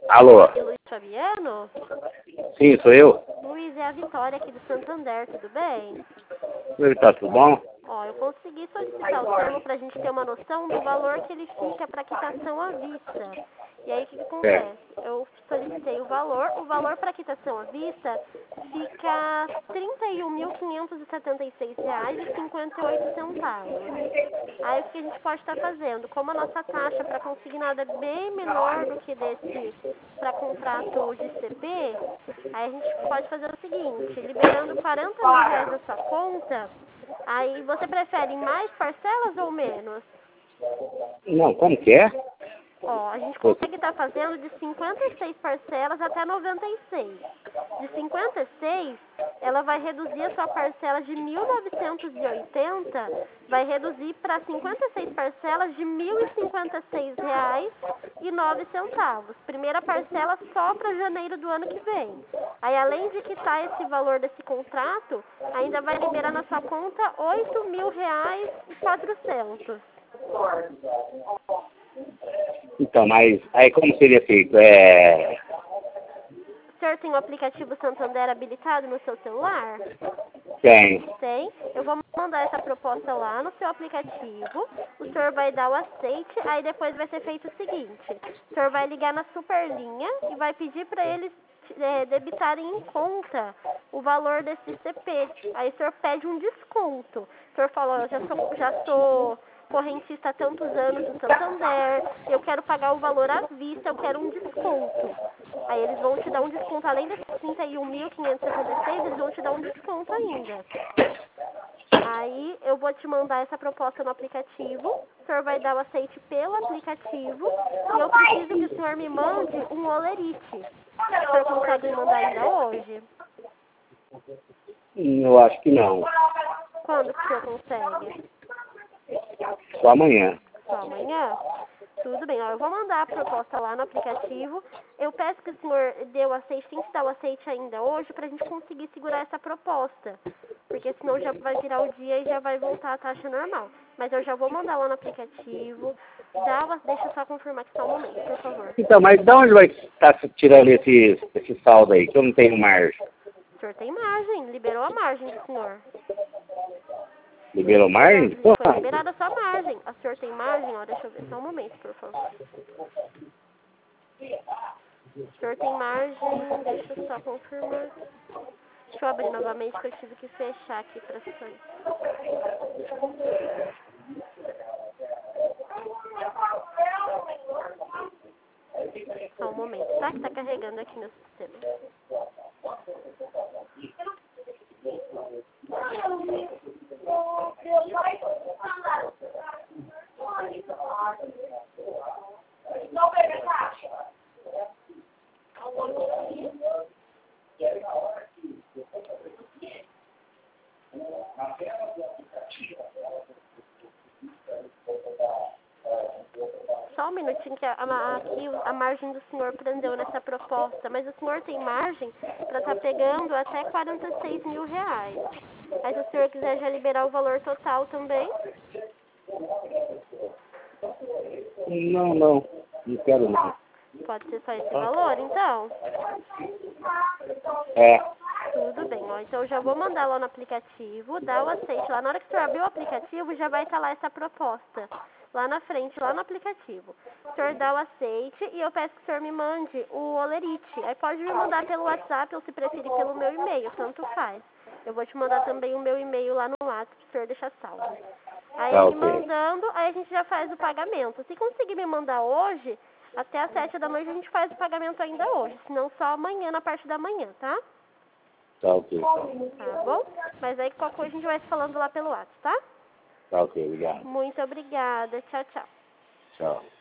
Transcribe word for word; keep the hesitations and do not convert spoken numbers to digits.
Alô? Luiz Fabiano? Sim, sou eu. Luiz, é a Vitória aqui do Santander, tudo bem? Oi, tá tudo bom? Ó, eu consegui solicitar o termo para a gente ter uma noção do valor que ele fica para quitação à vista. E aí, o que, que É. acontece? Eu solicitei o valor, o valor para quitação à vista fica trinta e um mil quinhentos e setenta e seis reais e cinquenta e oito centavos. Aí, o que a gente pode estar fazendo? Como a nossa taxa para consignado é bem menor do que desse para contrato de C P, aí a gente pode fazer o seguinte, liberando quarenta mil reais da sua conta, aí você prefere mais parcelas ou menos? Não, como que é? Ó, a gente consegue estar fazendo de cinquenta e seis parcelas até noventa e seis. De cinquenta e seis, ela vai reduzir a sua parcela de mil novecentos e oitenta, vai reduzir para cinquenta e seis parcelas de mil e cinquenta e seis reais e nove centavos. Primeira parcela só para janeiro do ano que vem. Aí, além de quitar esse valor desse contrato, ainda vai liberar na sua conta oito mil reais e quatrocentos. Então, mas aí como seria feito? É... O senhor tem o aplicativo Santander habilitado no seu celular? Tem. Tem. Eu vou mandar essa proposta lá no seu aplicativo. O senhor vai dar o aceite, aí depois vai ser feito o seguinte. O senhor vai ligar na Superlinha e vai pedir para eles é, debitarem em conta o valor desse C P. Aí o senhor pede um desconto. O senhor fala, eu já sou, já sou correntista há tantos anos do Santander, eu quero pagar o valor à vista, eu quero um desconto. Aí eles vão te dar um desconto, além desses trinta e um mil quinhentos e setenta e seis, eles vão te dar um desconto ainda. Aí eu vou te mandar essa proposta no aplicativo, o senhor vai dar o aceite pelo aplicativo e eu preciso que o senhor me mande um olerite. O senhor consegue me mandar ainda hoje? Eu acho que não. Quando que o senhor consegue? Só amanhã. Só amanhã? Tudo bem, ó, eu vou mandar a proposta lá no aplicativo. Eu peço que o senhor dê o aceite, tem que dar o aceite ainda hoje para a gente conseguir segurar essa proposta. Porque senão já vai virar o dia e já vai voltar a taxa normal. Mas eu já vou mandar lá no aplicativo. Dá uma, deixa eu só confirmar aqui só um momento, por favor. Então, mas de onde vai estar tirando esse, esse saldo aí, que eu não tenho margem? O senhor tem margem, liberou a margem do senhor. Liberou margem? Foi Porra. liberada a sua margem. O senhor tem margem? Ó, deixa eu ver só um momento, por favor. O senhor tem margem, deixa eu só confirmar. Deixa eu abrir novamente que eu tive que fechar aqui para sair. Só um momento, tá? Que tá carregando aqui no sistema. Só um minutinho que a, a, aqui a margem do senhor prendeu nessa proposta, mas o senhor tem margem para estar pegando até quarenta e seis mil reais. Aí se o senhor quiser já liberar o valor total também. Não, não. Não quero não. Pode ser só esse valor, então? É. Tudo bem, ó. Então eu já vou mandar lá no aplicativo, dar o aceite lá. Na hora que o senhor abrir o aplicativo, já vai estar lá essa proposta. Lá na frente, lá no aplicativo. O senhor dá o aceite e eu peço que o senhor me mande o olerite. Aí pode me mandar pelo WhatsApp ou se preferir pelo meu e-mail, tanto faz. Eu vou te mandar também o meu e-mail lá no WhatsApp para o senhor deixar salvo. Aí Tá, me ok. mandando, aí a gente já faz o pagamento. Se conseguir me mandar hoje, até às sete da noite a gente faz o pagamento ainda hoje. Senão só amanhã, na parte da manhã, tá? Tá, ok. Tá bom? Mas aí qualquer coisa a gente vai se falando lá pelo WhatsApp, tá? Tá, ok. Obrigado. Muito obrigada. Tchau, tchau. Tchau.